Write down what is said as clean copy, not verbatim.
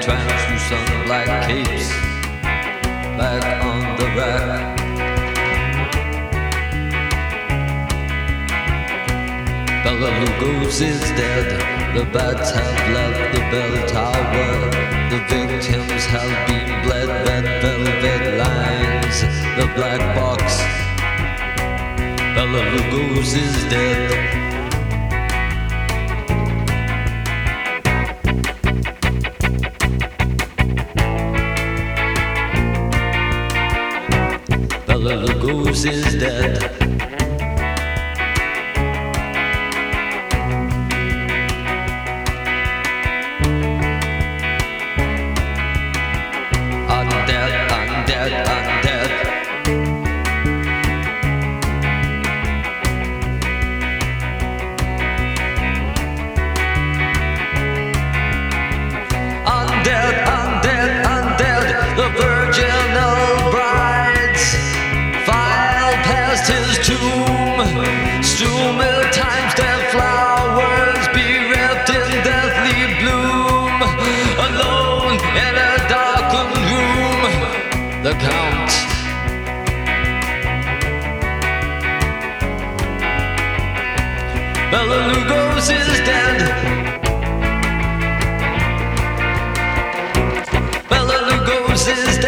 translucent black capes back on the rack. Bela Lugos is dead. The bats have left the bell tower. The victims have been bled. Red velvet lines the black box. Bela Lugos is dead. Bela Lugos is dead. I'm dead, I'm dead, I'm dead. I'm dead, I'm dead, I'm dead. The virginal brides file past his tomb. Strewn with time-stamped flowers, bereft in deathly bloom. Alone in a darkened room, the Count. Bela Lugos is dead. Bela Lugos is